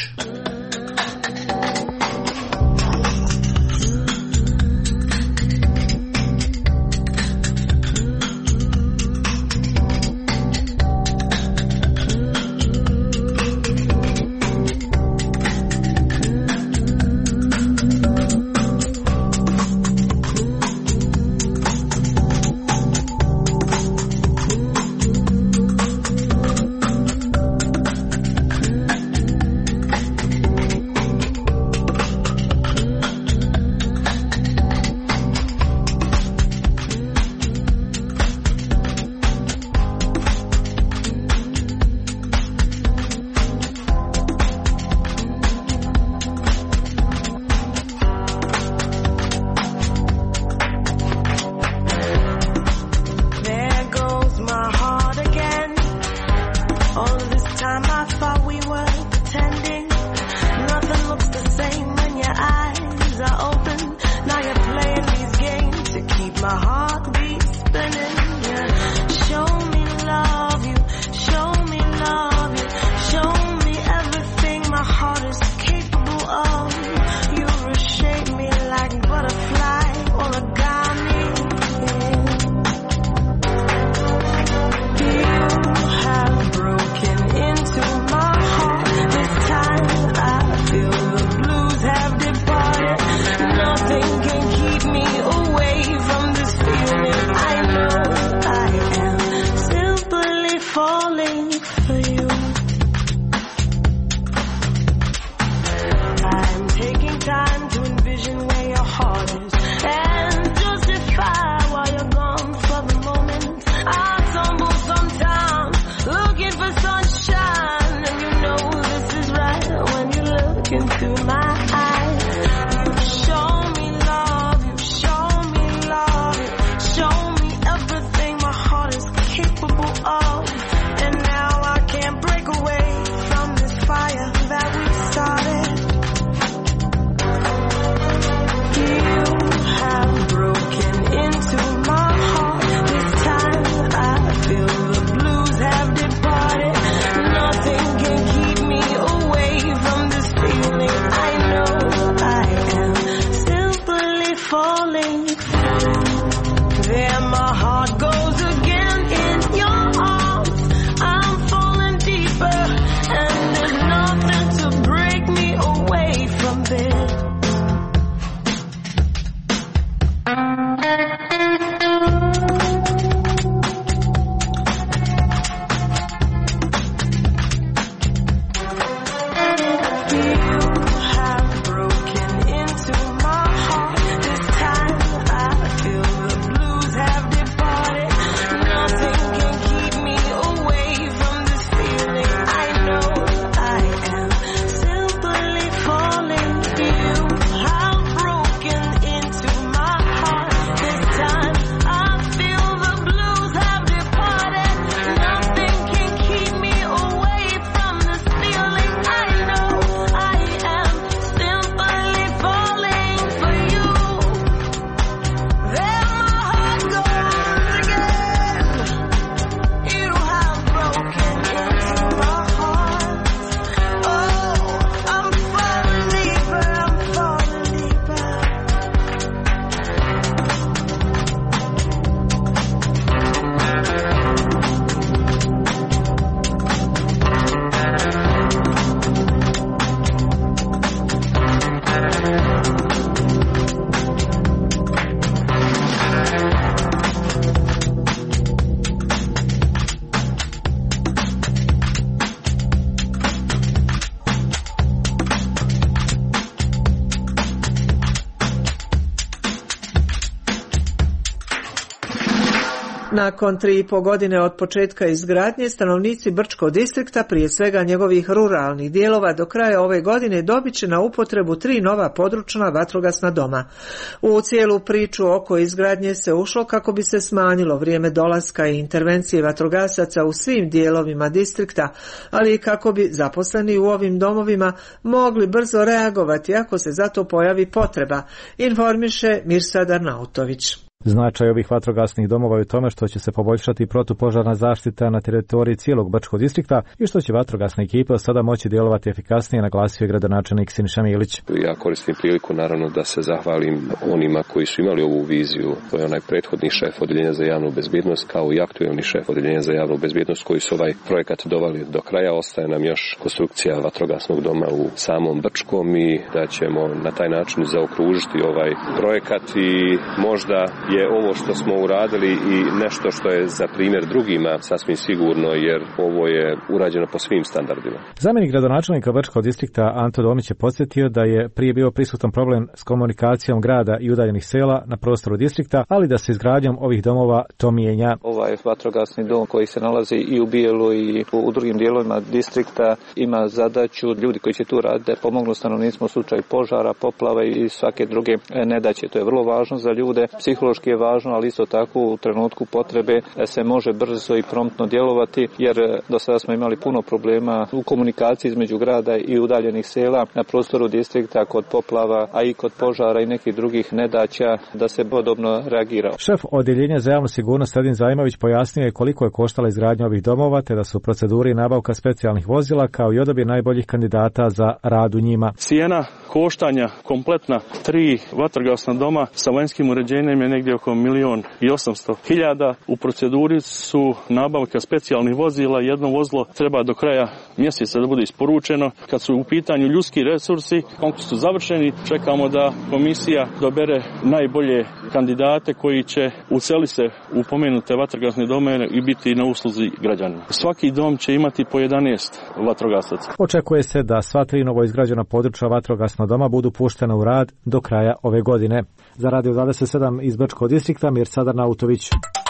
Nakon tri i po godine od početka izgradnje, stanovnici Brčkog distrikta, prije svega njegovih ruralnih dijelova, do kraja ove godine dobit će na upotrebu tri nova područna vatrogasna doma. U cijelu priču oko izgradnje se ušlo kako bi se smanjilo vrijeme dolaska i intervencije vatrogasaca u svim dijelovima distrikta, ali i kako bi zaposleni u ovim domovima mogli brzo reagovati ako se za to pojavi potreba, informiše Mirsad Arnautović. Značaj ovih vatrogasnih domova je u tome što će se poboljšati protupožarna zaštita na teritoriji cijelog Brčkog distrikta i što će vatrogasne ekipe od sada moći djelovati efikasnije, naglasio je gradonačelnik Siniša Milić. Ja koristim priliku naravno da se zahvalim onima koji su imali ovu viziju. To je onaj prethodni šef Odeljenja za javnu bezbjednost kao i aktuelni šef Odeljenja za javnu bezbjednost koji su ovaj projekat doveli do kraja. Ostaje nam još konstrukcija vatrogasnog doma u samom Brčkom i da ćemo na taj način zaokružiti ovaj projekat i možda je ovo što smo uradili i nešto što je za primjer drugima sasvim sigurno, jer ovo je urađeno po svim standardima. Zamjenik gradonačelnika Brčkog distrikta Anto Domić je podsjetio da je prije bio prisutan problem s komunikacijom grada i udaljenih sela na prostoru distrikta, ali da se izgradnjom ovih domova to mijenja. Ovaj vatrogasni dom koji se nalazi i u Bijelu i u drugim dijelovima distrikta ima zadaću ljudi koji će tu raditi da pomognu stanovnicima u slučaju požara, poplava i svake druge nedaće. To je vrlo važno za ljude, psihološki je važno, ali isto tako u trenutku potrebe se može brzo i promptno djelovati, jer do sada smo imali puno problema u komunikaciji između grada i udaljenih sela na prostoru distrikta kod poplava, a i kod požara i nekih drugih nedaća da se podobno reagira. Šef Odjeljenja za javnu sigurnost Edin Zajmović pojasnio je koliko je koštala izgradnja ovih domova, te da su u proceduri nabavka specijalnih vozila kao i odabir najboljih kandidata za rad u njima. Cijena koštanja kompletna tri vatrogasna doma sa vanjskim uređenjem je negdje oko milion i osamsto hiljada. U proceduri su nabavka specijalnih vozila. Jedno vozilo treba do kraja mjeseca da bude isporučeno. Kad su u pitanju ljudski resursi, konkursi su završeni. Čekamo da komisija dobere najbolje kandidate koji će useliti se u pomenute vatrogasne dome i biti na usluzi građanima. Svaki dom će imati po jedanaest vatrogasaca. Očekuje se da sva tri novo izgrađena područja vatrogasnog doma budu puštena u rad do kraja ove godine. Za Radio dvadeset sedam iz Brčkog distrikta Mirsad Arnautović.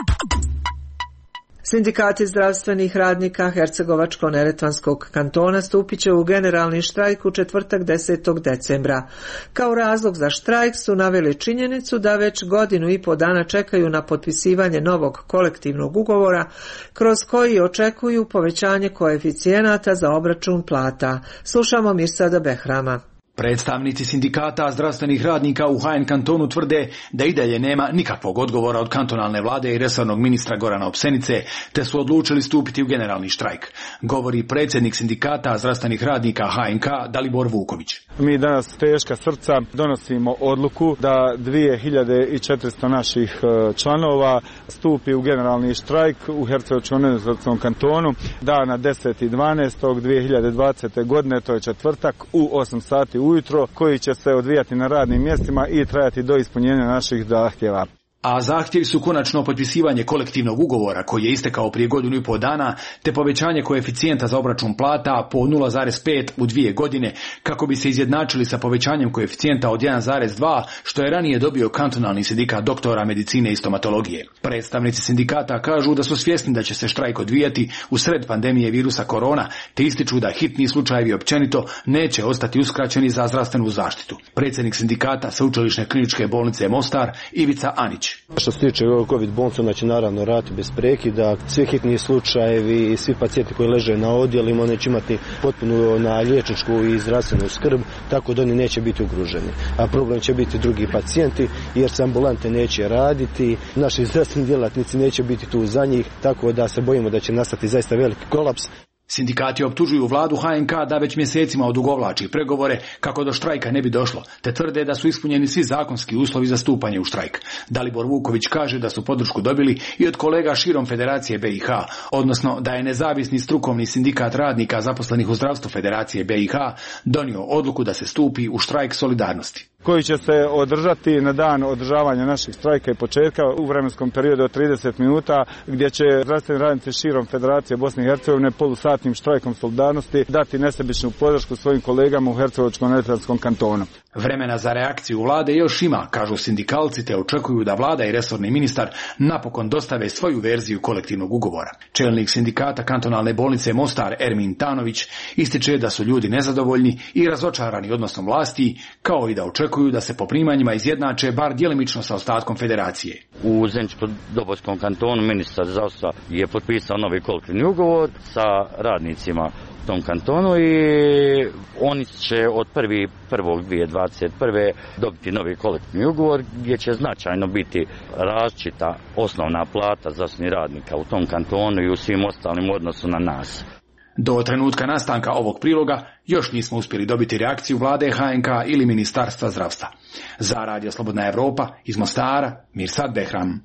Sindikati zdravstvenih radnika Hercegovačko-neretvanskog kantona stupit će u generalni štrajk u četvrtak desetog decembra. Kao razlog za štrajk su naveli činjenicu da već godinu i po dana čekaju na potpisivanje novog kolektivnog ugovora kroz koji očekuju povećanje koeficijenata za obračun plata. Slušamo Mirsada Behrama. Predstavnici sindikata zdravstvenih radnika u H N kantonu tvrde da i dalje nema nikakvog odgovora od kantonalne vlade i resornog ministra Gorana Opsenice, te su odlučili stupiti u generalni štrajk. Govori predsjednik sindikata zdravstvenih radnika H N K Dalibor Vuković. Mi danas teška srca donosimo odluku da dvije hiljade četiristo naših članova stupi u generalni štrajk u Hercegovačko-neretvanskom kantonu dana deseti dvanaestog dvije hiljade dvadesete. godine, to je četvrtak u osam sati ujutro, koji će se odvijati na radnim mjestima i trajati do ispunjenja naših zahtjeva. A zahtjevi su konačno potpisivanje kolektivnog ugovora koji je istekao prije godinu i pol dana, te povećanje koeficijenta za obračun plata po nula zarez pet u dvije godine, kako bi se izjednačili sa povećanjem koeficijenta od jedan zarez dva, što je ranije dobio kantonalni sindikat doktora medicine i stomatologije. Predstavnici sindikata kažu da su svjesni da će se štrajk odvijati u sred pandemije virusa korona, te ističu da hitni slučajevi općenito neće ostati uskraćeni za zdravstvenu zaštitu. Predsjednik sindikata Sveučilišne kliničke bolnice Mostar Ivica Anić. Što se tiče COVID bolnica, ona će naravno raditi bez prekida. Svi hitni slučajevi i svi pacijenti koji leže na odjelima, oni će imati potpunu na liječničku i zdravstvenu skrb, tako da oni neće biti ugroženi. A problem će biti drugi pacijenti, jer se ambulante neće raditi, naši zdravstveni djelatnici neće biti tu za njih, tako da se bojimo da će nastati zaista veliki kolaps. Sindikati optužuju vladu H N K da već mjesecima odugovlači pregovore kako do štrajka ne bi došlo, te tvrde da su ispunjeni svi zakonski uslovi za stupanje u štrajk. Dalibor Vuković kaže da su podršku dobili i od kolega širom Federacije B i H, odnosno da je nezavisni strukovni sindikat radnika zaposlenih u zdravstvu Federacije B i H donio odluku da se stupi u štrajk solidarnosti, koji će se održati na dan održavanja naših štrajka i početka u vremenskom periodu od trideset minuta, gdje će zdravstveni radnici širom Federacije Bosne i Hercegovine polusatnim štrajkom solidarnosti dati nesebičnu podršku svojim kolegama u Hercegovačko-neretvanskom kantonu. Vremena za reakciju vlade još ima, kažu sindikalci, te očekuju da vlada i resorni ministar napokon dostave svoju verziju kolektivnog ugovora. Čelnik sindikata kantonalne bolnice Mostar Ermin Tanović ističe da su ljudi nezadovoljni i razočarani odnosom vlasti, kao i da očekuju da se po primanjima izjednače bar djelimično sa ostatkom federacije. U Zeničko-Dobojskom kantonu ministar zdravstva je potpisao novi kolektivni ugovor sa radnicima tom kantonu i oni će od prvog prvog dvije tisuće dvadeset prve dobiti novi kolektivni ugovor gdje će značajno biti različita osnovna plata zdravstvenih radnika u tom kantonu i u svim ostalim odnosu na nas. Do trenutka nastanka ovog priloga još nismo uspjeli dobiti reakciju vlade H N K ili Ministarstva zdravstva. Za Radio Slobodna Evropa iz Mostara, Mirsad Behram.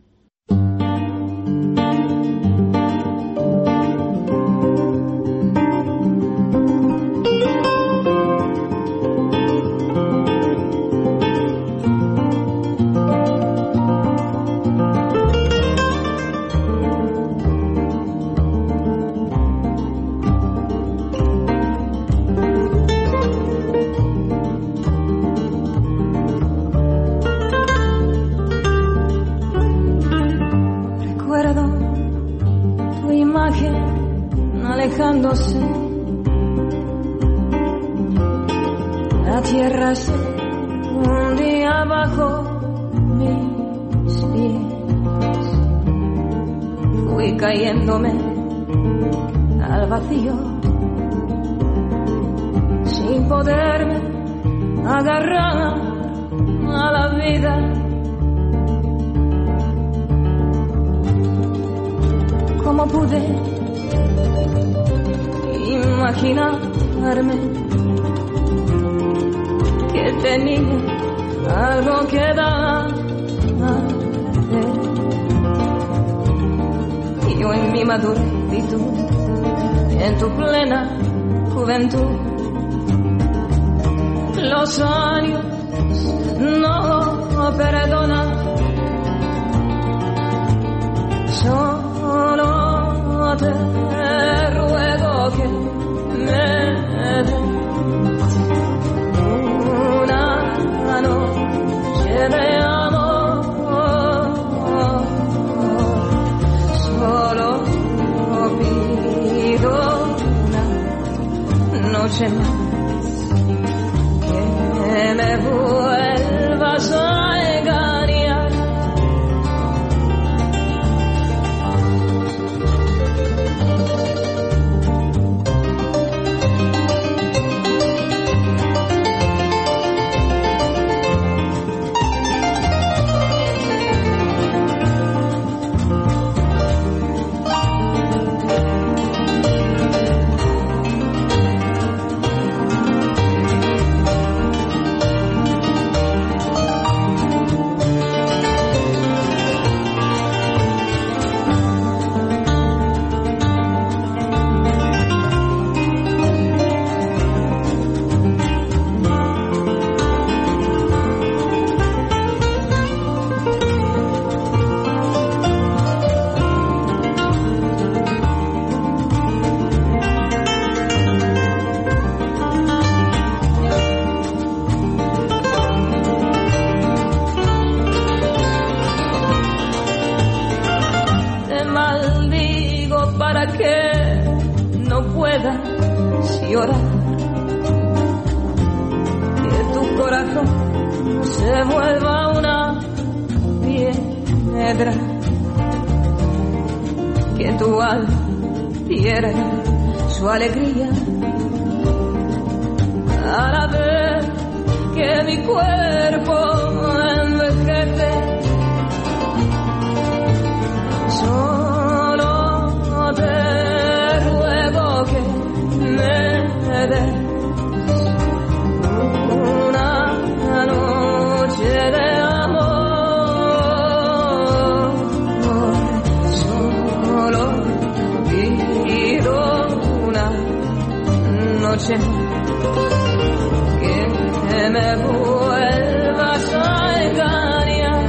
La tierra se hundía bajo mis pies. Fui cayéndome al vacío sin poderme agarrar a la vida. ¿Cómo pude imaginarme que tenía algo que dar? Y yo en mi madurez y tú en tu plena juventud. Los años no perdonan. Solo te ruego que me des una noche de amor. Solo pido una noche más, que me vuelvas a engañar. Su alegría a la vez que mi cuerpo envejece. Solo te ruego que me des una noche de amor. Solo pido noche que me vuelvas a engañar.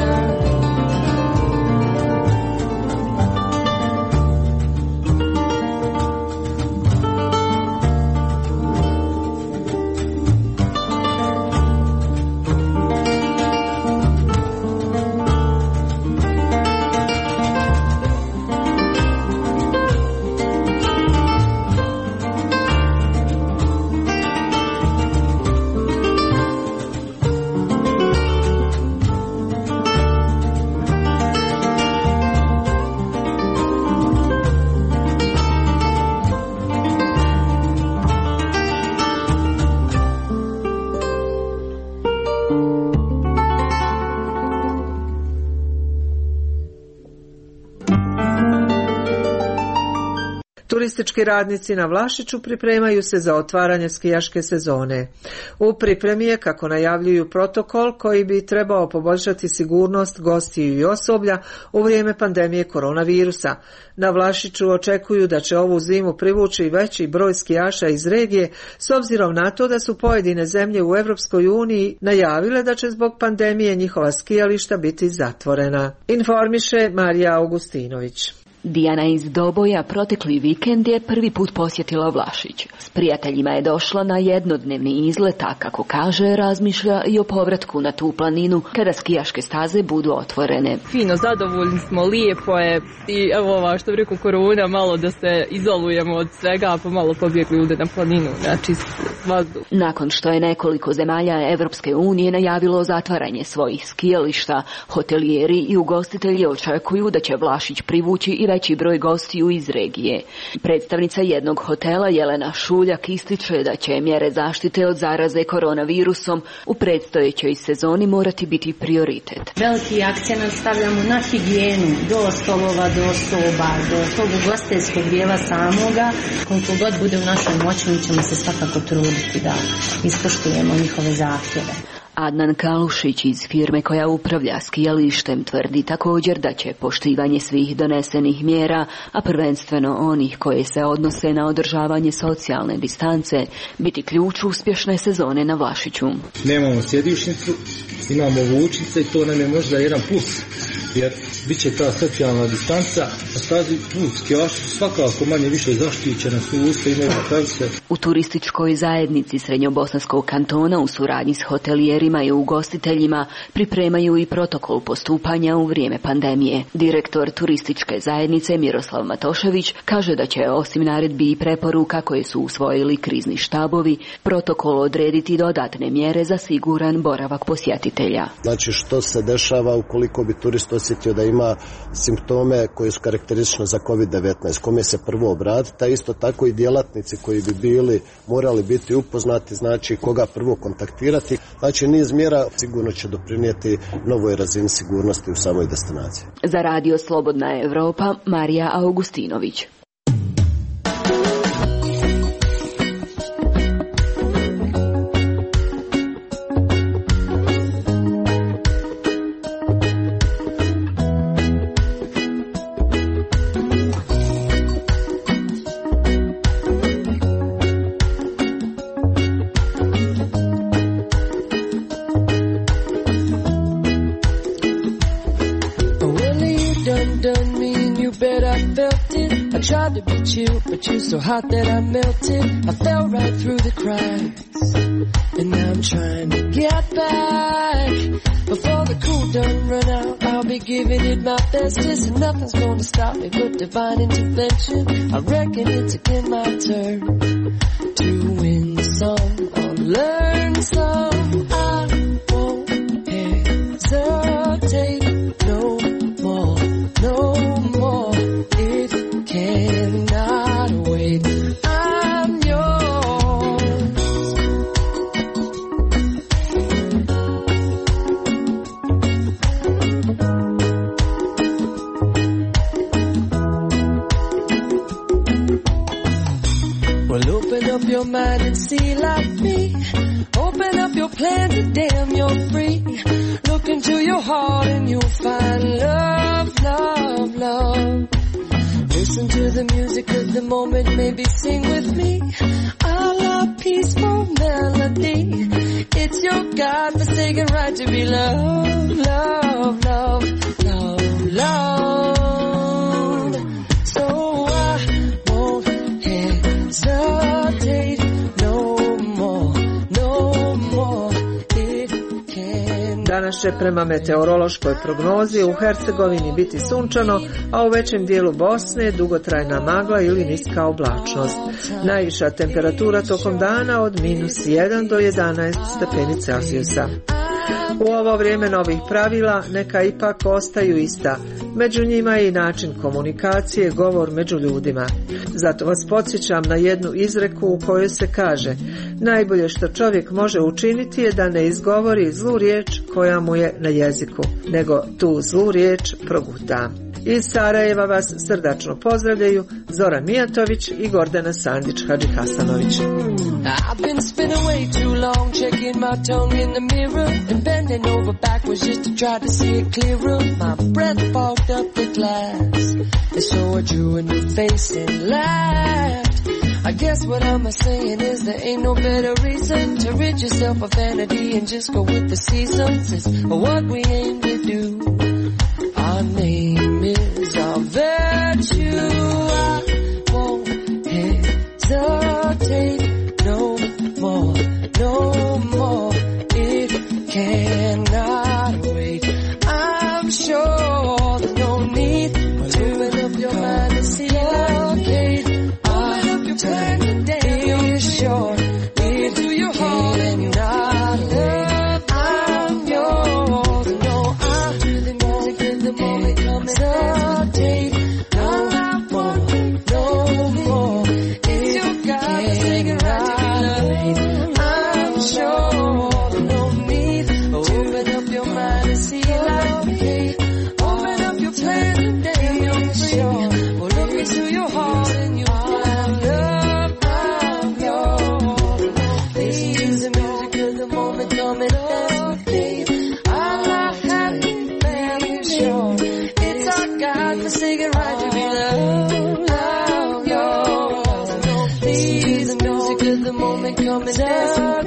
Turistički radnici na Vlašiću pripremaju se za otvaranje skijaške sezone. U pripremi je, kako najavljuju, protokol koji bi trebao poboljšati sigurnost gostiju i osoblja u vrijeme pandemije koronavirusa. Na Vlašiću očekuju da će ovu zimu privući veći broj skijaša iz regije, s obzirom na to da su pojedine zemlje u Europskoj uniji najavile da će zbog pandemije njihova skijališta biti zatvorena. Informiše Marija Augustinović. Dijana iz Doboja protekli vikend je prvi put posjetila Vlašić. S prijateljima je došla na jednodnevni izlet, a kako kaže, razmišlja i o povratku na tu planinu kada skijaške staze budu otvorene. Fino, zadovoljni smo, lijepo je i evo ova što rekao korona, malo da se izolujemo od svega, pa malo pobjegli ude na planinu, na čist vazduh. Nakon što je nekoliko zemalja Evropske unije najavilo zatvaranje svojih skijališta, hotelijeri i ugostitelji očekuju da će Vlašić privući i veći broj gostiju iz regije. Predstavnica jednog hotela Jelena Šuljak ističe da će mjere zaštite od zaraze koronavirusom u predstojećoj sezoni morati biti prioritet. Veliki akcent stavljamo na higijenu, do stolova, do soba, do tog ugostiteljskog dijela samoga. Koliko god bude u našoj moći, mi ćemo se svakako truditi da ispoštujemo njihove zahtjeve. Adnan Kalušić iz firme koja upravlja skijalištem tvrdi također da će poštivanje svih donesenih mjera, a prvenstveno onih koje se odnose na održavanje socijalne distance, biti ključ uspješne sezone na Vlašiću. Nemamo sjedišnicu, imamo vučice i to nam je možda jedan plus, jer bit će ta socijalna distanca, a stazi plus skijaši svakako manje više zaštićena su usta i nema pravice. U turističkoj zajednici Srednjobosanskog kantona u suradnji s hotelijerima i ugostiteljima pripremaju i protokol postupanja u vrijeme pandemije. Direktor turističke zajednice Miroslav Matošević kaže da će osim naredbi i preporuka koje su usvojili krizni štabovi, protokol odrediti dodatne mjere za siguran boravak posjetitelja. Znači što se dešava ukoliko bi turist osjetio da ima simptome koji su karakteristični za kovid devetnaest, kome se prvo obratiti, a isto tako i djelatnici koji bi bili morali biti upoznati, znači koga prvo kontaktirati. Znači niz mjera sigurno će doprinijeti novoj razini sigurnosti u samoj destinaciji. Za Radio Slobodna Evropa, Marija Augustinović. Tried to beat you, but you're so hot that I melted. I fell right through the cracks, and now I'm trying to get back. Before the cool done run out, I'll be giving it my bestest, and nothing's gonna stop me but divine intervention. I reckon it's again my turn to win some or learn some. I won't hesitate no more, no more. Cannot wait, I'm yours. Well, open up your mind and see like me. Open up your plans and damn, you're free. Look into your heart and you'll find love, love, love. Listen to the music of the moment, maybe sing with me. I love peaceful melody. It's your God-forsaken right to be loved, love, love, love, love. So I won't hesitate no more, no more. It can. Danas će prema meteorološkoj prognozi u Hercegovini biti sunčano, a u većem dijelu Bosne dugotrajna magla ili niska oblačnost. Najviša temperatura tokom dana od minus jedan do jedanaest stepeni Celzijusa. U ovo vrijeme novih pravila neka ipak ostaju ista, među njima i način komunikacije, govor među ljudima. Zato vas podsjećam na jednu izreku u kojoj se kaže: najbolje što čovjek može učiniti je da ne izgovori zlu riječ koja mu je na jeziku, nego tu zlu riječ proguta. Iz Sarajeva vas srdačno pozdravljaju Zoran Mijatović i Gordana Sandić-Hadžihasanović. I've been spinning way too long, checking my tongue in the mirror and bending over backwards just to try to see it clearer. My breath fogged up the glass, and so I drew a new face and laughed. I guess what I'm saying is there ain't no better reason to rid yourself of vanity and just go with the seasons. It's what we aim to do. Our name is our virtue. I won't hesitate no more, no more. It cannot wait. I'm sure there's no need to open up your mind and see like it. Open up your plan today. It's short. Lead to your heart and not wait. I'm yours. No, I'm to the music in the moment coming. Hesitate no more, no more. It's your God to sing it right. I'm sure there's no need to open up your mind and see like it. Open up your plan today. I'm sure we'll look into your heart and you'll find love. I'm yours. This is the music of the moment coming. Hesitate. I'm not happy, I'm sure it's our God to sing it right to be loved. I'm yours. This is the music of the moment coming.